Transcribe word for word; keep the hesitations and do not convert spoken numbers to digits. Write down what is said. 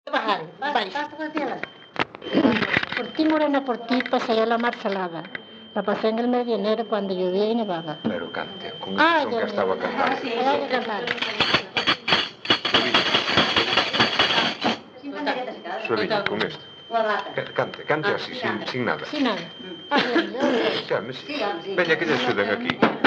Bajar, baix. Por ti, morena, por ti, pasé yo la mar salada. La pasé en el mes de enero cuando llovía y nevaba. Pero cante, con ese ah, son que estaba cantando. Sí, sí, hay que cantar. Sueviña, con esto. Cante, cante así, sin, sin nada. Sin nada. Ah, bien, yo... Chame, sí. Veña que lle axuden aquí.